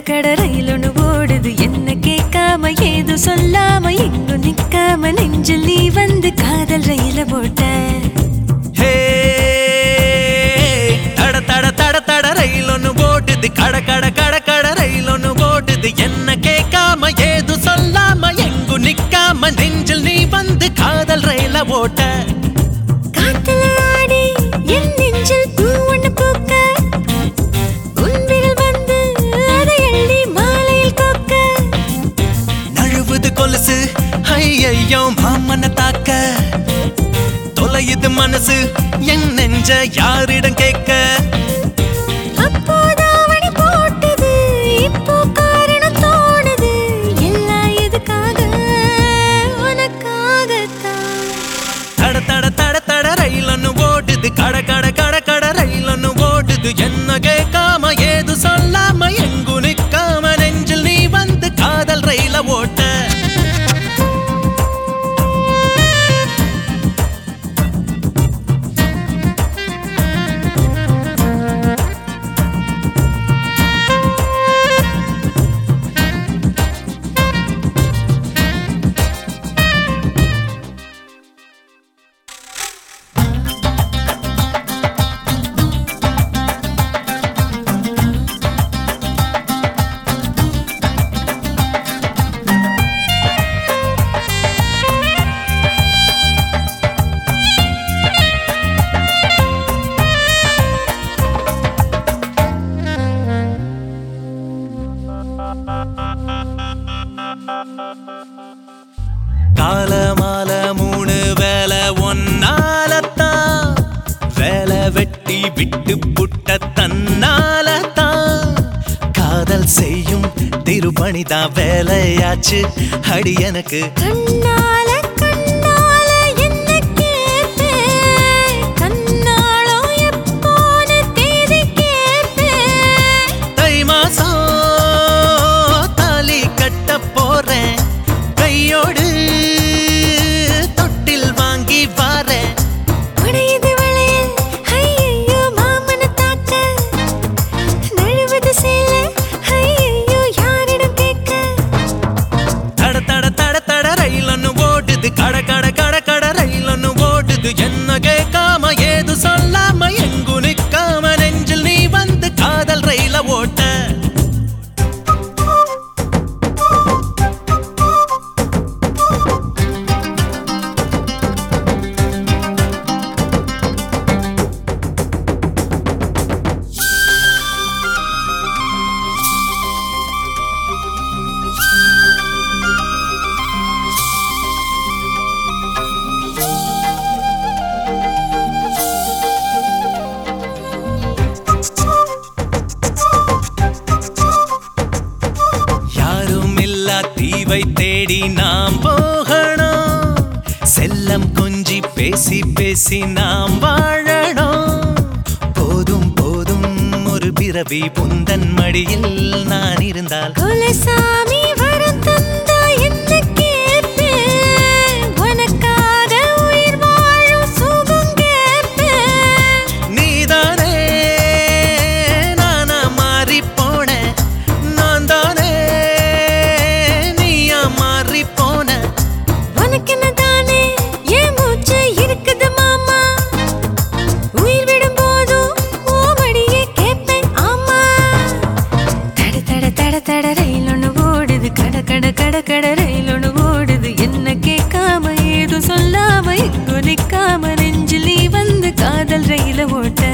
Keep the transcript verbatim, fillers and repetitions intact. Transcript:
கட ரயிலொன்னு ஓடுது என்ன கேட்காம ஏது சொல்லாம எங்கு நிக்காம நெஞ்சில் நீ வந்து காதல் ரயில போட்ட தட தட தட தட ரயிலொன்னு ஓடுது கட கட கட கட ரயிலொன்னு ஓடுது என்ன கேட்காம ஏது சொல்லாம எங்கு நிக்காம நெஞ்சில் நீ வந்து காதல் ரயில ஓட்ட காத்துல ஆடி என் நெஞ்சில் பூ ஒண்ணு பூக்க உன் விரல் வந்து அதை எள்ளி மாலையில் கோக்க நழுவுது கொலுசு ஐயையோ மாமன தாக்க தொலையுது மனசு என் நெஞ்ச யாரிடம் கேட்க அப்போதாவணி போட்டது இப்போ காரணம் தோணுது எல்லாம் எதுக்காக உனக்காகத்தான் தட தட தட தட ரயிலொன்னு ஓடுது கட கட கட கட ரயிலொன்னு ஓடுது என்ன கேட்காம ஏது சொல்லாம எங்கு நிக்காம நெஞ்சில் நீ வந்து காதல் ரயில ஓட்ட கால மால மூணு வேலை ஒன்னாலத்தான் வேலை வெட்டி விட்டு புட்ட தன்னாலத்தான் காதல் செய்யும் திருப்பணிதான் வேலையாச்சு அடி எனக்கு கண்ணால கண்ணால என்ன கேட்பே கண்ணாளோ எப்போன்னு தேதி கேட்பே தை மாசம் தாலி கட்ட போறேன் கையோடு தொட்டில் வாங்கி வாரேன் உடையுது வளையல் ஐயையோ மாமன தாக்க நழுவுது சேலை ஐயையோ யாரிடம் கேட்க தட தட தட தட ரயிலொன்னு ஓடுது கட கட கட கட ரயிலொன்னு ஓடுது என்ன கேட்காம ஏது சொல்லாம எங்கு நிக்காம நெஞ்சில் நீ வந்து காதல் ரயில ஓட்ட தீவை தேடி நாம் போகணும் செல்லம் கொஞ்சி பேசி பேசி நாம் வாழணும் போதும் போதும் ஒரு பிறவி புந்தன் மடியில் நான் இருந்தால் குலசாமி வரம் தந்தா என்ன கேட்பே உனக்காக உயிர் வாழும் சுகம் கேட்பே நீதானே நானா மாறி போனேன் நான் தானே உனக்கென்னதானே என் மூச்சு இருக்குது மாமா உயிர் விடும் போதும் ஓ மடியே கேட்பேன் ஆமா தட தட தட தட ரயில் ஒண்ணு ஓடுது கட கட கட கட ரயில் ஒண்ணு ஓடுது என்ன கேட்காம ஏதும் சொல்லாம எங்கு நிக்காம நெஞ்சில் நீ வந்து காதல் ரயில ஓட்ட